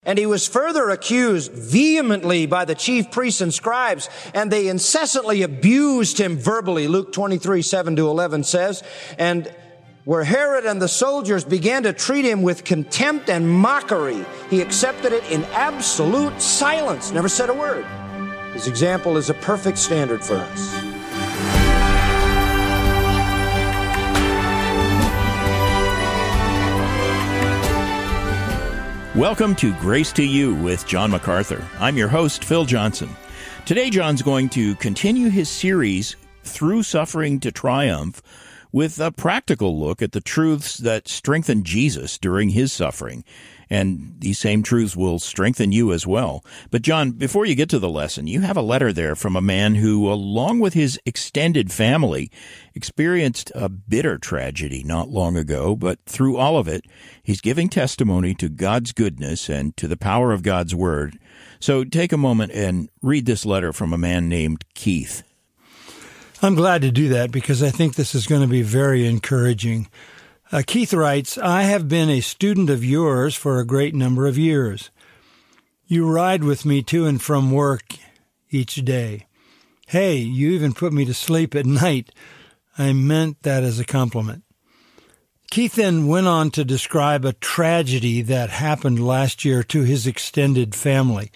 And he was further accused vehemently by the chief priests and scribes, and they incessantly abused him verbally. Luke 23:7-11 says, and where Herod and the soldiers began to treat him with contempt and mockery, he accepted it in absolute silence, never said a word. His example is a perfect standard for us. Welcome to Grace to You with John MacArthur. I'm your host, Phil Johnson. Today, John's going to continue his series, Through Suffering to Triumph, with a practical look at the truths that strengthened Jesus during his suffering. And these same truths will strengthen you as well. But John, before you get to the lesson, you have a letter there from a man who, along with his extended family, experienced a bitter tragedy not long ago. But through all of it, he's giving testimony to God's goodness and to the power of God's Word. So take a moment and read this letter from a man named Keith. I'm glad to do that because I think this is going to be very encouraging. Keith writes, I have been a student of yours for a great number of years. You ride with me to and from work each day. Hey, you even put me to sleep at night. I meant that as a compliment. Keith then went on to describe a tragedy that happened last year to his extended family.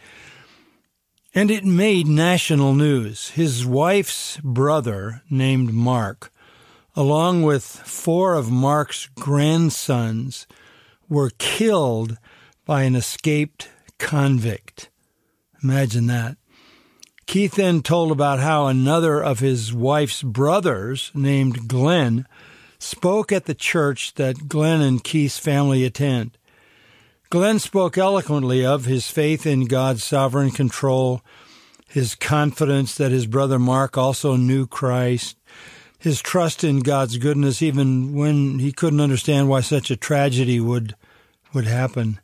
And it made national news. His wife's brother, named Mark, along with 4 of Mark's grandsons, were killed by an escaped convict. Imagine that. Keith then told about how another of his wife's brothers, named Glenn, spoke at the church that Glenn and Keith's family attend. Glenn spoke eloquently of his faith in God's sovereign control, his confidence that his brother Mark also knew Christ, his trust in God's goodness even when he couldn't understand why such a tragedy would happen.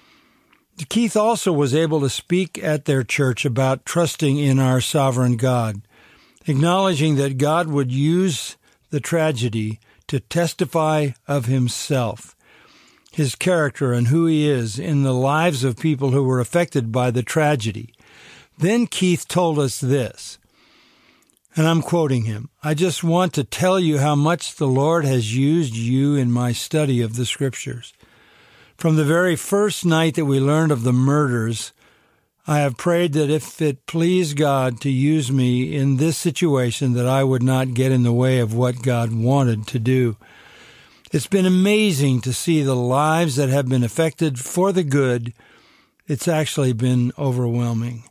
Keith also was able to speak at their church about trusting in our sovereign God, acknowledging that God would use the tragedy to testify of himself, his character and who he is in the lives of people who were affected by the tragedy. Then Keith told us this, and I'm quoting him, I just want to tell you how much the Lord has used you in my study of the Scriptures. From the very first night that we learned of the murders, I have prayed that if it pleased God to use me in this situation, that I would not get in the way of what God wanted to do. It's been amazing to see the lives that have been affected for the good. It's actually been overwhelming.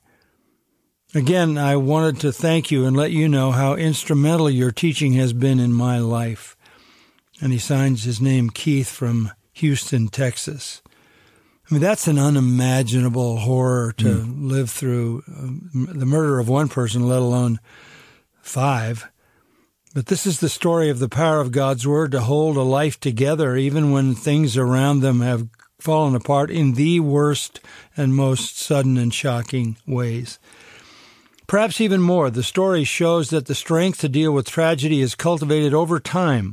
Again, I wanted to thank you and let you know how instrumental your teaching has been in my life. And he signs his name Keith from Houston, Texas. I mean, that's an unimaginable horror to live through, the murder of one person, let alone 5. But this is the story of the power of God's Word to hold a life together even when things around them have fallen apart in the worst and most sudden and shocking ways. Perhaps even more, the story shows that the strength to deal with tragedy is cultivated over time,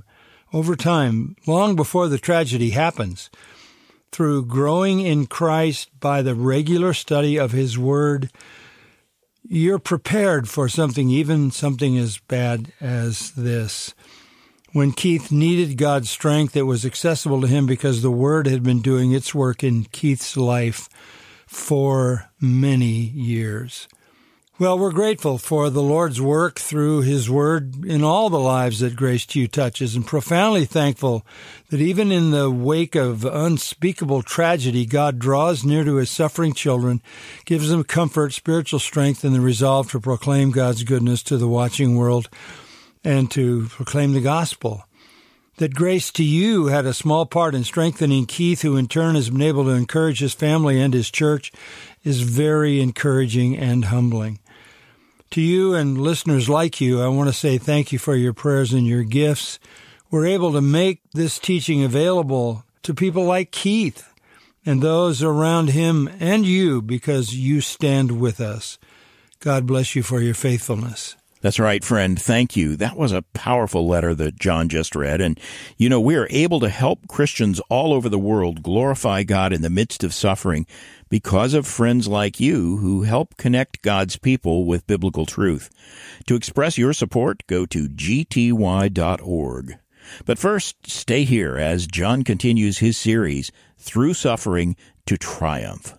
long before the tragedy happens, through growing in Christ by the regular study of His Word. You're prepared for even something as bad as this. When Keith needed God's strength, it was accessible to him because the Word had been doing its work in Keith's life for many years. Well, we're grateful for the Lord's work through His Word in all the lives that Grace to You touches, and profoundly thankful that even in the wake of unspeakable tragedy, God draws near to His suffering children, gives them comfort, spiritual strength, and the resolve to proclaim God's goodness to the watching world and to proclaim the gospel. That Grace to You had a small part in strengthening Keith, who in turn has been able to encourage his family and his church, is very encouraging and humbling. To you and listeners like you, I want to say thank you for your prayers and your gifts. We're able to make this teaching available to people like Keith and those around him and you because you stand with us. God bless you for your faithfulness. That's right, friend. Thank you. That was a powerful letter that John just read. And, we are able to help Christians all over the world glorify God in the midst of suffering because of friends like you who help connect God's people with biblical truth. To express your support, go to gty.org. But first, stay here as John continues his series, Through Suffering to Triumph.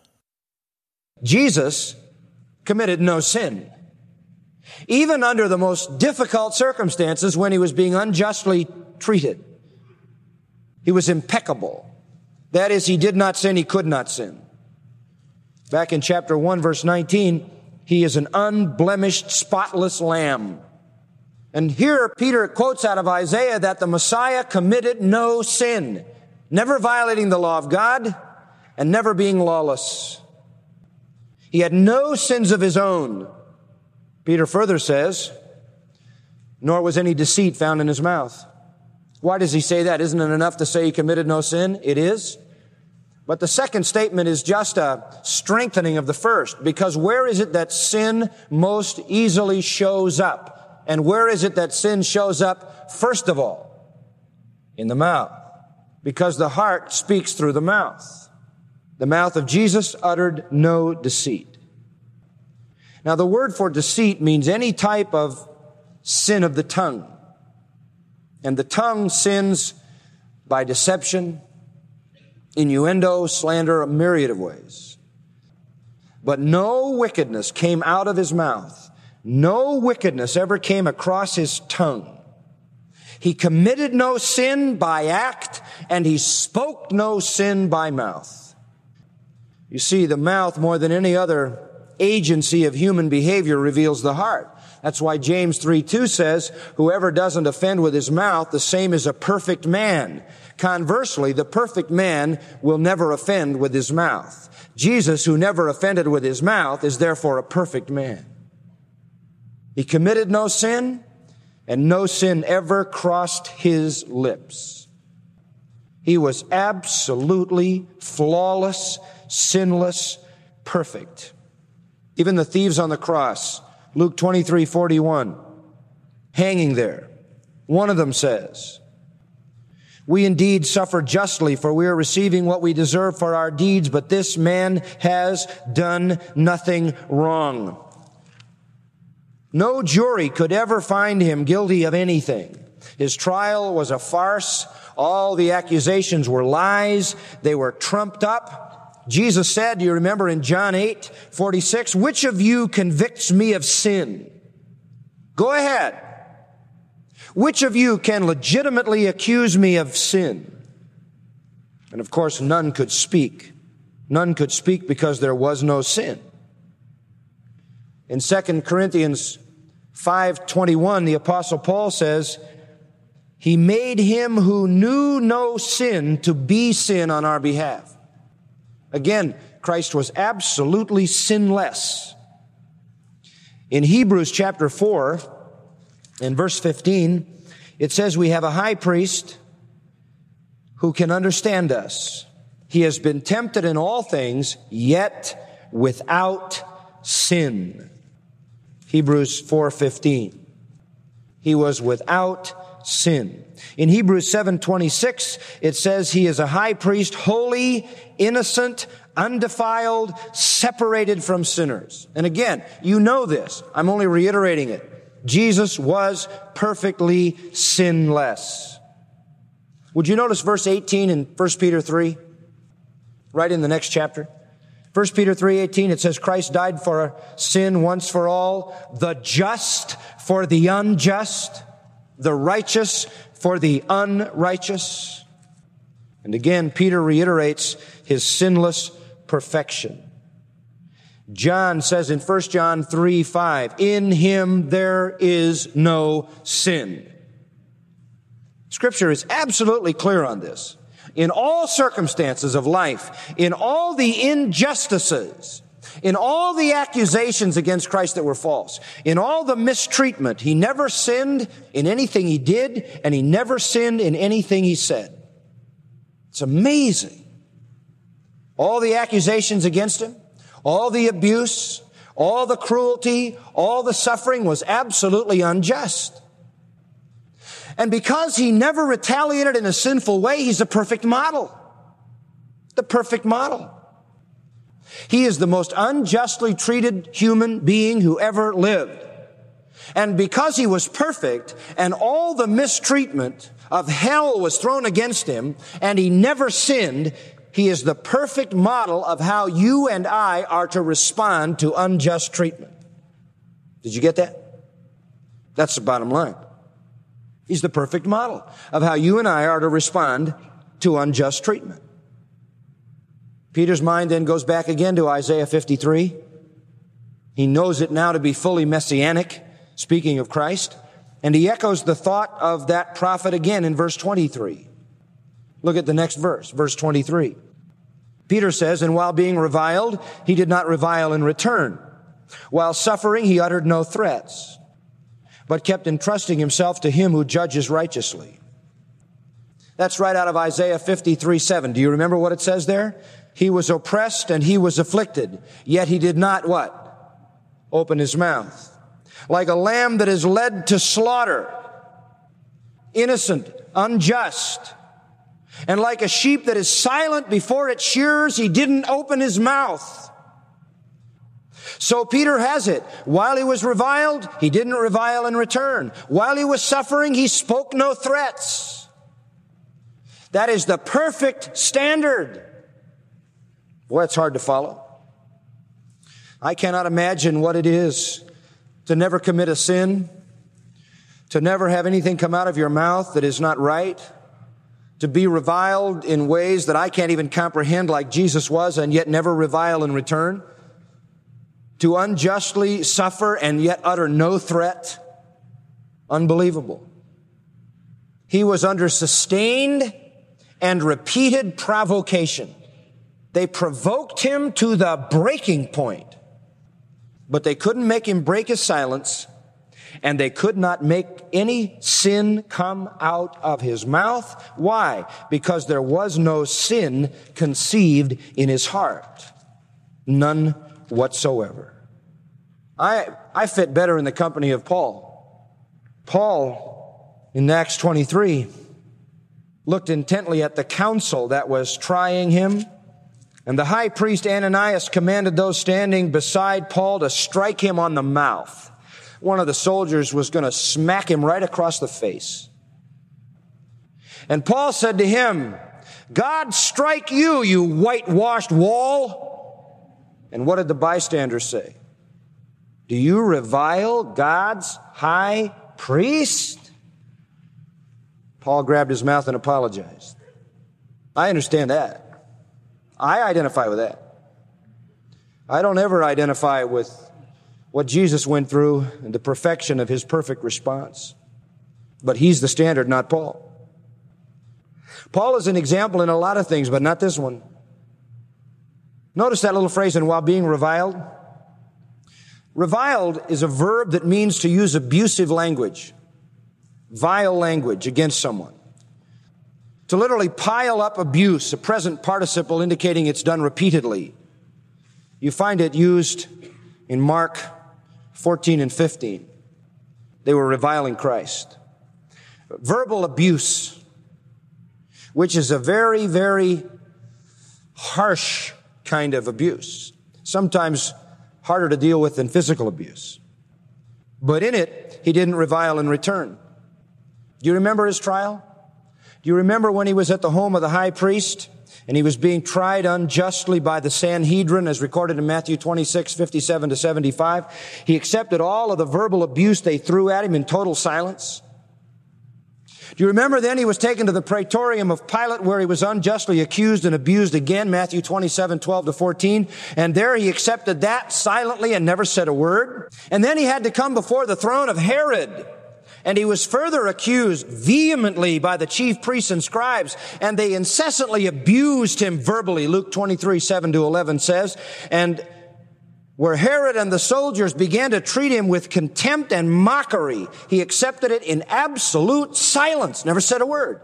Jesus committed no sin. Even under the most difficult circumstances when he was being unjustly treated, he was impeccable. That is, he did not sin, he could not sin. Back in chapter 1, verse 19, he is an unblemished, spotless lamb. And here Peter quotes out of Isaiah that the Messiah committed no sin, never violating the law of God and never being lawless. He had no sins of his own. Peter further says, nor was any deceit found in his mouth. Why does he say that? Isn't it enough to say he committed no sin? It is. But the second statement is just a strengthening of the first, because where is it that sin most easily shows up? And where is it that sin shows up first of all? In the mouth. Because the heart speaks through the mouth. The mouth of Jesus uttered no deceit. Now, the word for deceit means any type of sin of the tongue. And the tongue sins by deception, innuendo, slander, a myriad of ways. But no wickedness came out of his mouth. No wickedness ever came across his tongue. He committed no sin by act, and he spoke no sin by mouth. You see, the mouth, more than any other agency of human behavior, reveals the heart. That's why James 3:2 says, whoever doesn't offend with his mouth, the same is a perfect man. Conversely, the perfect man will never offend with his mouth. Jesus, who never offended with his mouth, is therefore a perfect man. He committed no sin, and no sin ever crossed his lips. He was absolutely flawless, sinless, perfect. Even the thieves on the cross, Luke 23:41, hanging there, one of them says, we indeed suffer justly, for we are receiving what we deserve for our deeds, but this man has done nothing wrong. No jury could ever find him guilty of anything. His trial was a farce. All the accusations were lies. They were trumped up. Jesus said, do you remember in John 8:46, which of you convicts me of sin? Go ahead. Which of you can legitimately accuse me of sin? And of course, none could speak. None could speak because there was no sin. In 2 Corinthians 5:21, the Apostle Paul says, he made him who knew no sin to be sin on our behalf. Again, Christ was absolutely sinless. In Hebrews chapter 4, in verse 15, it says we have a high priest who can understand us. He has been tempted in all things, yet without sin. Hebrews 4:15. He was without sin. In Hebrews 7:26, it says he is a high priest, holy, innocent, undefiled, separated from sinners. And again, you know this. I'm only reiterating it. Jesus was perfectly sinless. Would you notice verse 18 in 1 Peter 3? Right in the next chapter. 1 Peter 3:18, it says, Christ died for sin once for all, the just for the unjust, the righteous for the unrighteous. And again, Peter reiterates his sinless perfection. John says in 1 John 3:5, in him there is no sin. Scripture is absolutely clear on this. In all circumstances of life, in all the injustices, in all the accusations against Christ that were false, in all the mistreatment, he never sinned in anything he did, and he never sinned in anything he said. It's amazing. All the accusations against him, all the abuse, All the cruelty, all the suffering was absolutely unjust. And because he never retaliated in a sinful way, he's a perfect model. The perfect model. He is the most unjustly treated human being who ever lived. And because he was perfect and all the mistreatment of hell was thrown against him and he never sinned, he is the perfect model of how you and I are to respond to unjust treatment. Did you get that? That's the bottom line. He's the perfect model of how you and I are to respond to unjust treatment. Peter's mind then goes back again to Isaiah 53. He knows it now to be fully messianic, speaking of Christ, and he echoes the thought of that prophet again in verse 23. Look at the next verse, verse 23. Peter says, "And while being reviled, he did not revile in return. While suffering, he uttered no threats, but kept entrusting himself to him who judges righteously." That's right out of Isaiah 53:7. Do you remember what it says there? He was oppressed and he was afflicted, yet he did not what? Open his mouth. Like a lamb that is led to slaughter, innocent, unjust, and like a sheep that is silent before its shearers, he didn't open his mouth. So Peter has it. While he was reviled, he didn't revile in return. While he was suffering, he spoke no threats. That is the perfect standard. Boy, it's hard to follow. I cannot imagine what it is to never commit a sin, to never have anything come out of your mouth that is not right, to be reviled in ways that I can't even comprehend like Jesus was and yet never revile in return, to unjustly suffer and yet utter no threat. Unbelievable. He was under sustained and repeated provocation. They provoked him to the breaking point, but they couldn't make him break his silence, and they could not make any sin come out of his mouth. Why? Because there was no sin conceived in his heart. None whatsoever. I fit better in the company of Paul. Paul, in Acts 23, looked intently at the council that was trying him, and the high priest Ananias commanded those standing beside Paul to strike him on the mouth. One of the soldiers was going to smack him right across the face. And Paul said to him, "God strike you, you whitewashed wall." And what did the bystanders say? "Do you revile God's high priest?" Paul grabbed his mouth and apologized. I understand that. I identify with that. I don't ever identify with what Jesus went through and the perfection of his perfect response. But he's the standard, not Paul. Paul is an example in a lot of things, but not this one. Notice that little phrase, "and while being reviled." Reviled is a verb that means to use abusive language, vile language against someone. To literally pile up abuse, a present participle indicating it's done repeatedly. You find it used in Mark 14 and 15. They were reviling Christ. Verbal abuse, which is a very, very harsh kind of abuse. Sometimes harder to deal with than physical abuse. But in it, he didn't revile in return. Do you remember his trial? Do you remember when he was at the home of the high priest and he was being tried unjustly by the Sanhedrin, as recorded in Matthew 26, 57 to 75? He accepted all of the verbal abuse they threw at him in total silence. Do you remember then he was taken to the praetorium of Pilate where he was unjustly accused and abused again, Matthew 27, 12 to 14. And there he accepted that silently and never said a word. And then he had to come before the throne of Herod. And he was further accused vehemently by the chief priests and scribes, and they incessantly abused him verbally. Luke 23, 7 to 11 says, and where Herod and the soldiers began to treat him with contempt and mockery, he accepted it in absolute silence, never said a word.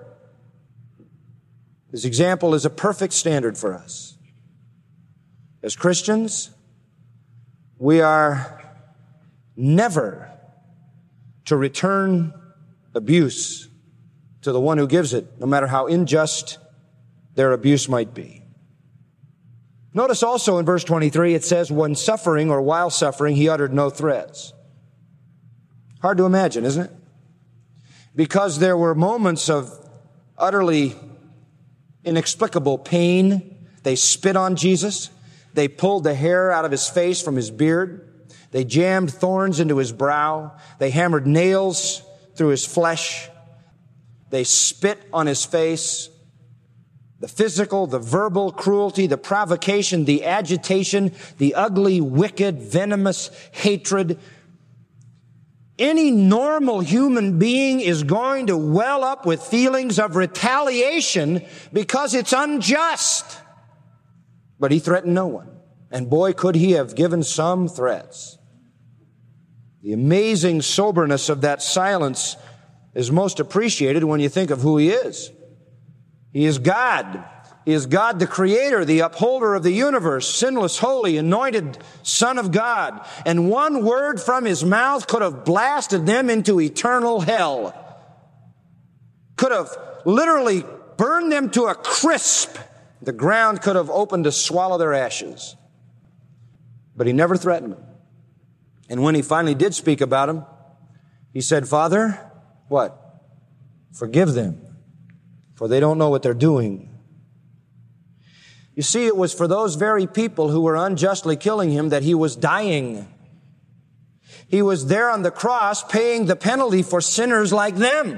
His example is a perfect standard for us. As Christians, We are never to return abuse to the one who gives it, no matter how unjust their abuse might be. Notice also in verse 23, it says, when suffering or while suffering, he uttered no threats. Hard to imagine, isn't it? Because there were moments of utterly inexplicable pain. They spit on Jesus. They pulled the hair out of his face from his beard. They jammed thorns into his brow. They hammered nails through his flesh. They spit on his face. The physical, the verbal cruelty, the provocation, the agitation, the ugly, wicked, venomous hatred. Any normal human being is going to well up with feelings of retaliation because it's unjust. But he threatened no one. And boy, could he have given some threats. The amazing soberness of that silence is most appreciated when you think of who he is. He is God. He is God the Creator, the upholder of the universe, sinless, holy, anointed Son of God. And one word from his mouth could have blasted them into eternal hell. Could have literally burned them to a crisp. The ground could have opened to swallow their ashes. But he never threatened them. And when he finally did speak about them, he said, Father, what? Forgive them, for they don't know what they're doing. You see, it was for those very people who were unjustly killing him that he was dying. He was there on the cross paying the penalty for sinners like them.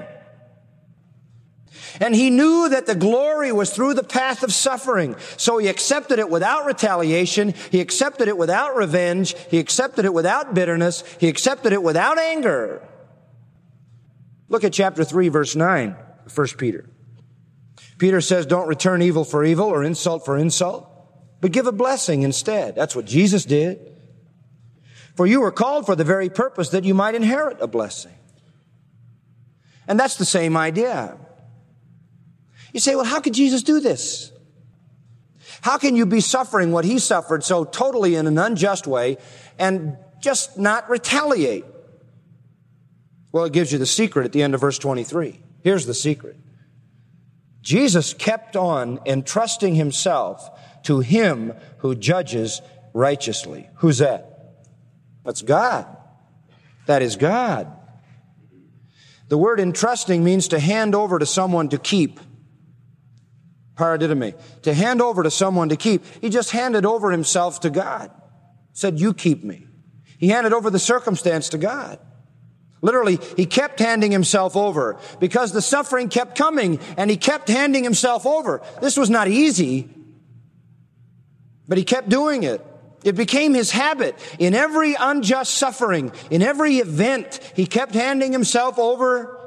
And he knew that the glory was through the path of suffering. So he accepted it without retaliation. He accepted it without revenge. He accepted it without bitterness. He accepted it without anger. Look at chapter 3, verse 9, 1 Peter. Peter says, don't return evil for evil or insult for insult, but give a blessing instead. That's what Jesus did. For you were called for the very purpose that you might inherit a blessing. And that's the same idea. You say, well, how could Jesus do this? How can you be suffering what he suffered so totally in an unjust way and just not retaliate? Well, it gives you the secret at the end of verse 23. Here's the secret. Jesus kept on entrusting himself to him who judges righteously. Who's that? That's God. That is God. The word entrusting means to hand over to someone to keep. Paradidomi. To hand over to someone to keep. He just handed over himself to God. Said, you keep me. He handed over the circumstance to God. Literally, he kept handing himself over because the suffering kept coming and he kept handing himself over. This was not easy, but he kept doing it. It became his habit. In every unjust suffering, in every event, he kept handing himself over.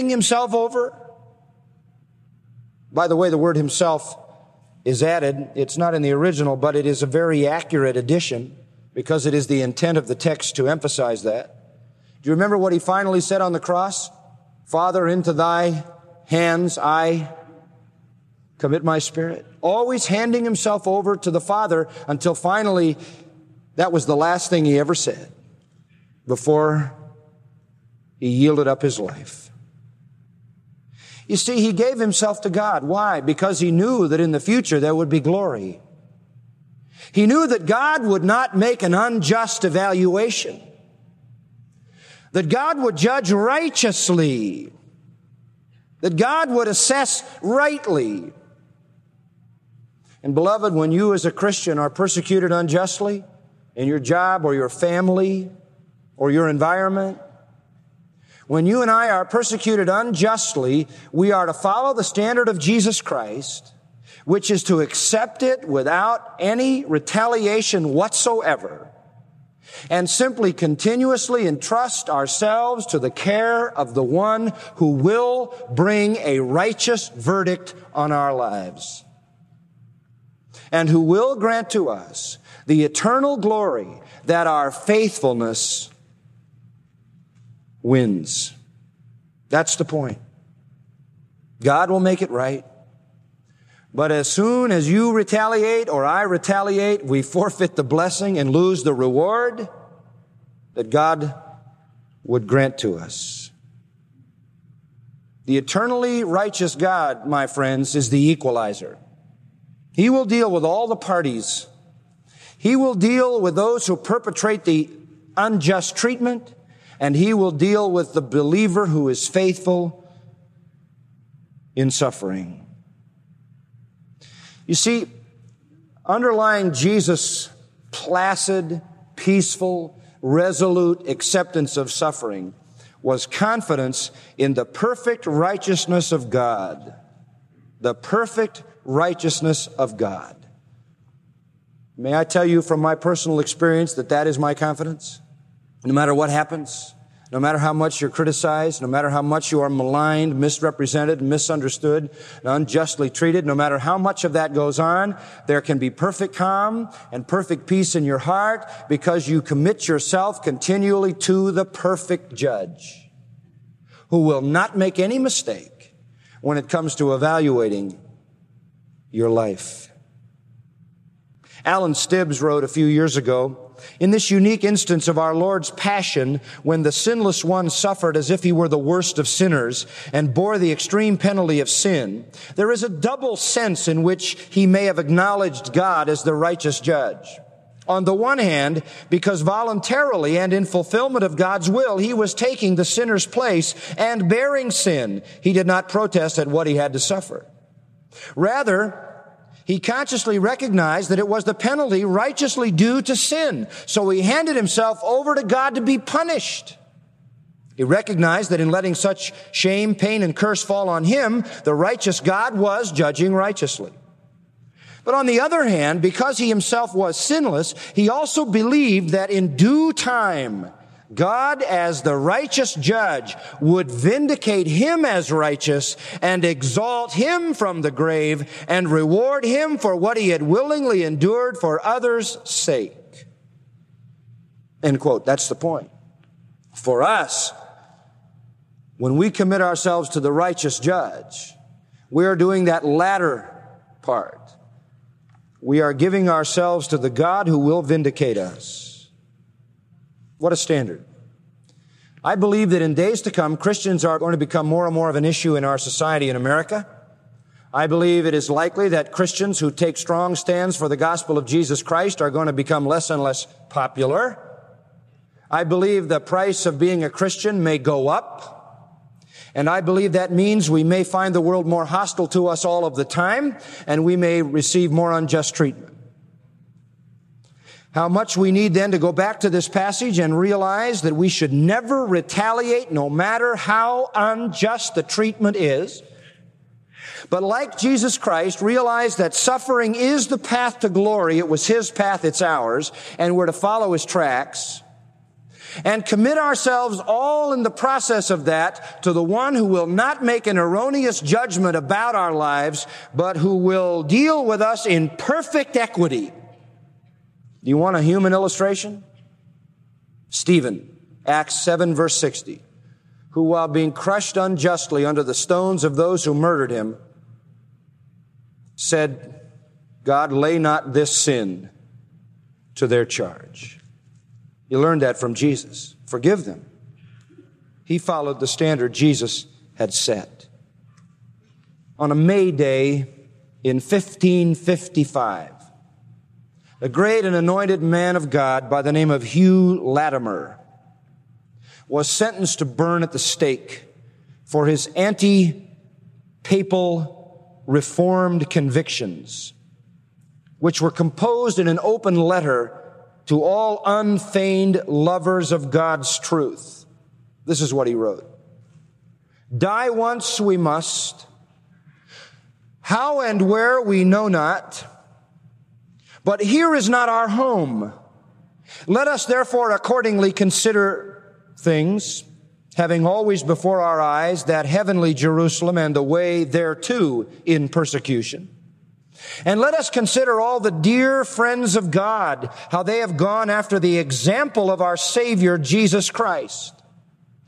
By the way, the word himself is added. It's not in the original, but it is a very accurate addition because it is the intent of the text to emphasize that. Do you remember what he finally said on the cross? Father, into thy hands I commit my spirit. Always handing himself over to the Father until finally that was the last thing he ever said before he yielded up his life. You see, he gave himself to God. Why? Because he knew that in the future there would be glory. He knew that God would not make an unjust evaluation. That God would judge righteously. That God would assess rightly. And beloved, when you as a Christian are persecuted unjustly in your job or your family or your environment, when you and I are persecuted unjustly, we are to follow the standard of Jesus Christ, which is to accept it without any retaliation whatsoever, and simply continuously entrust ourselves to the care of the one who will bring a righteous verdict on our lives, and who will grant to us the eternal glory that our faithfulness wins. That's the point. God will make it right. But as soon as you retaliate or I retaliate, we forfeit the blessing and lose the reward that God would grant to us. The eternally righteous God, my friends, is the equalizer. He will deal with all the parties. He will deal with those who perpetrate the unjust treatment, and He will deal with the believer who is faithful in suffering. You see, underlying Jesus' placid, peaceful, resolute acceptance of suffering was confidence in the perfect righteousness of God. The perfect righteousness of God. May I tell you from my personal experience that that is my confidence? No matter what happens, no matter how much you're criticized, no matter how much you are maligned, misrepresented, misunderstood, and unjustly treated, no matter how much of that goes on, there can be perfect calm and perfect peace in your heart because you commit yourself continually to the perfect judge who will not make any mistake when it comes to evaluating your life. Alan Stibbs wrote a few years ago, in this unique instance of our Lord's passion, when the sinless one suffered as if he were the worst of sinners and bore the extreme penalty of sin, there is a double sense in which he may have acknowledged God as the righteous judge. On the one hand, because voluntarily and in fulfillment of God's will, he was taking the sinner's place and bearing sin. He did not protest at what he had to suffer. Rather, he consciously recognized that it was the penalty righteously due to sin. So he handed himself over to God to be punished. He recognized that in letting such shame, pain, and curse fall on him, the righteous God was judging righteously. But on the other hand, because he himself was sinless, he also believed that in due time, God, as the righteous judge, would vindicate him as righteous and exalt him from the grave and reward him for what he had willingly endured for others' sake. End quote. That's the point. For us, when we commit ourselves to the righteous judge, we are doing that latter part. We are giving ourselves to the God who will vindicate us. What a standard. I believe that in days to come, Christians are going to become more and more of an issue in our society in America. I believe it is likely that Christians who take strong stands for the gospel of Jesus Christ are going to become less and less popular. I believe the price of being a Christian may go up. And I believe that means we may find the world more hostile to us all of the time, and we may receive more unjust treatment. How much we need then to go back to this passage and realize that we should never retaliate no matter how unjust the treatment is. But like Jesus Christ, realize that suffering is the path to glory. It was His path, it's ours, and we're to follow His tracks. And commit ourselves all in the process of that to the one who will not make an erroneous judgment about our lives, but who will deal with us in perfect equity. Do you want a human illustration? Stephen, Acts 7, verse 60, who while being crushed unjustly under the stones of those who murdered him, said, God, lay not this sin to their charge. You learned that from Jesus. Forgive them. He followed the standard Jesus had set. On a May Day in 1555, a great and anointed man of God by the name of Hugh Latimer was sentenced to burn at the stake for his anti-papal reformed convictions, which were composed in an open letter to all unfeigned lovers of God's truth. This is what he wrote. Die once we must, how and where we know not, but here is not our home. Let us therefore accordingly consider things, having always before our eyes that heavenly Jerusalem and the way thereto in persecution. And let us consider all the dear friends of God, how they have gone after the example of our Savior, Jesus Christ.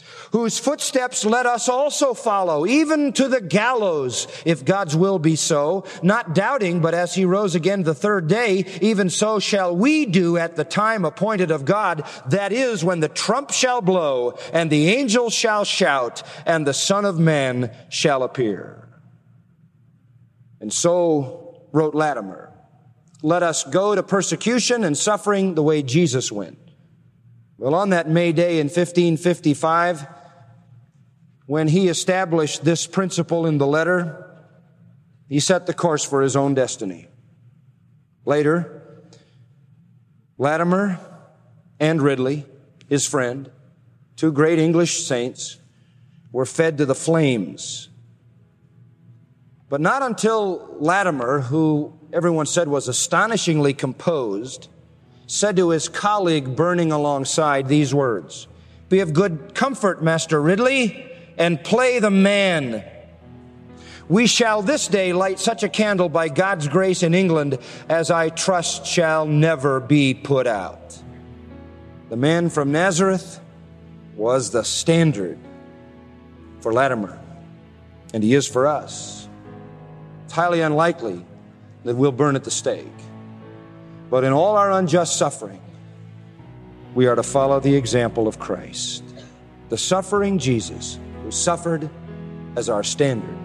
whose footsteps let us also follow, even to the gallows, if God's will be so, not doubting, but as he rose again the third day, even so shall we do at the time appointed of God, that is, when the trump shall blow, and the angels shall shout, and the Son of Man shall appear. And so wrote Latimer, let us go to persecution and suffering the way Jesus went. Well, on that May Day in 1555, when he established this principle in the letter, he set the course for his own destiny. Later, Latimer and Ridley, his friend, two great English saints, were fed to the flames. But not until Latimer, who everyone said was astonishingly composed, said to his colleague burning alongside these words, "Be of good comfort, Master Ridley, and play the man. We shall this day light such a candle by God's grace in England as I trust shall never be put out." The man from Nazareth was the standard for Latimer, and he is for us. It's highly unlikely that we'll burn at the stake. But in all our unjust suffering, we are to follow the example of Christ, the suffering Jesus who suffered as our standard.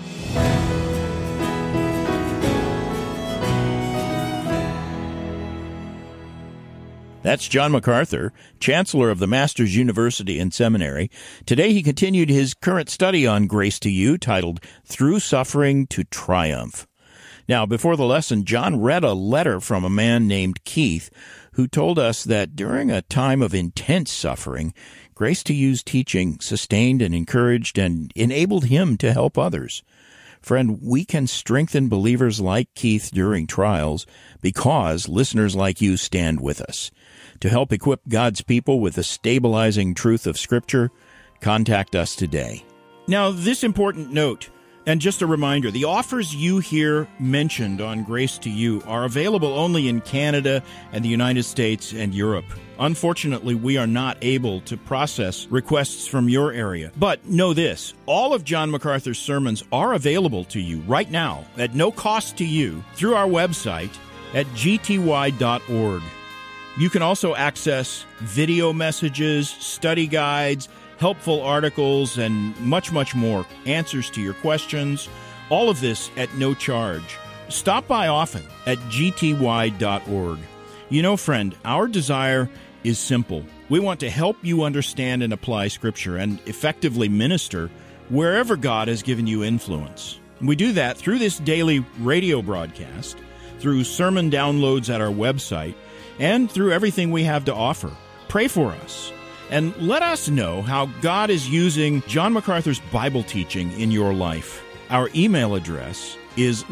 That's John MacArthur, Chancellor of the Masters University and Seminary. Today he continued his current study on Grace to You, titled Through Suffering to Triumph. Now, before the lesson, John read a letter from a man named Keith who told us that during a time of intense suffering, Grace to You's teaching sustained and encouraged and enabled him to help others. Friend, we can strengthen believers like Keith during trials because listeners like you stand with us. To help equip God's people with the stabilizing truth of Scripture, contact us today. Now, this important note, and just a reminder, the offers you hear mentioned on Grace to You are available only in Canada and the United States and Europe. Unfortunately, we are not able to process requests from your area. But know this, all of John MacArthur's sermons are available to you right now at no cost to you through our website at gty.org. You can also access video messages, study guides, helpful articles, and much, much more, answers to your questions, all of this at no charge. Stop by often at gty.org. You know, friend, our desire is simple. We want to help you understand and apply Scripture and effectively minister wherever God has given you influence. We do that through this daily radio broadcast, through sermon downloads at our website, and through everything we have to offer. Pray for us. And let us know how God is using John MacArthur's Bible teaching in your life. Our email address is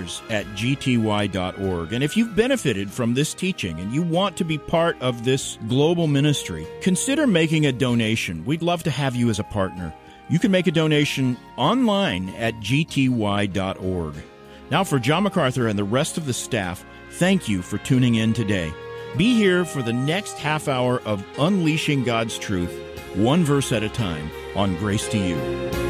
letters@gty.org. And if you've benefited from this teaching and you want to be part of this global ministry, consider making a donation. We'd love to have you as a partner. You can make a donation online at gty.org. Now, for John MacArthur and the rest of the staff, thank you for tuning in today. Be here for the next half hour of unleashing God's truth, one verse at a time, on Grace to You.